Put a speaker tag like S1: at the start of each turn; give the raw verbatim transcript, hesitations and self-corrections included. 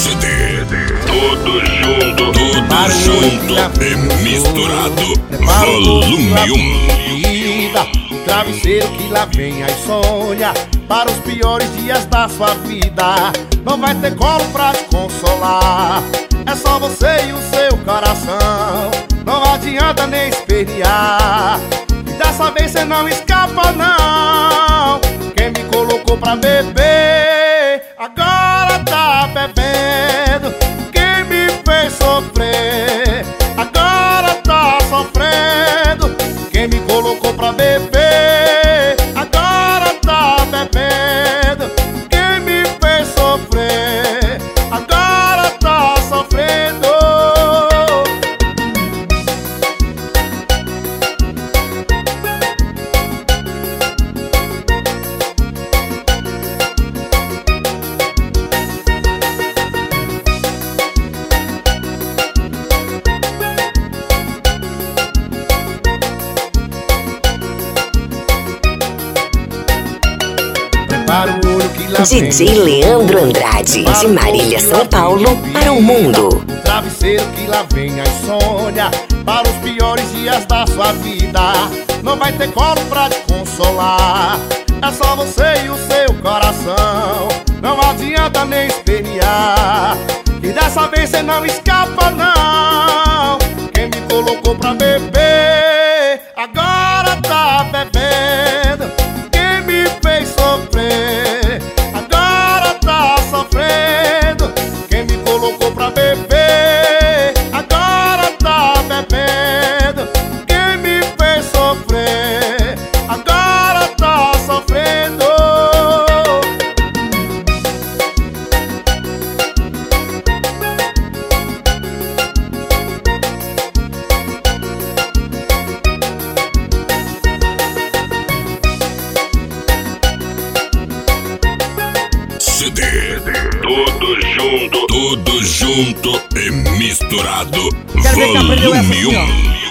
S1: C D, tudo junto, tudo junto e misturado, volume um.
S2: Travesseiro que lá vem a insônia, para os piores dias da sua vida. Não vai ter colo pra te consolar, é só você e o seu coração. Não adianta nem espernear, e dessa vez cê não escapa não. Quem me colocou pra beber, agora tá bebendo. Quem me fez sofrer, agora tá sofrendo. Quem me colocou pra beber, agora tá bebendo. Quem me fez sofrer, agora tá sofrendo.
S3: D J Leandro Andrade, de Marília, São Paulo, para o mundo.
S2: Travesseiro que lá vem a insônia, para os piores dias da sua vida. Não vai ter colo pra te consolar, é só você e o seu coração. Não adianta nem espernear, e dessa vez cê não escapa não. Quem me colocou pra beber, agora tá bebendo. Quem me fez sofrer, agora tá sofrendo. Quem me colocou pra beber, agora tá bebendo. Quem me fez sofrer, agora tá sofrendo.
S1: C D, tudo junto, tudo junto e misturado, volume um.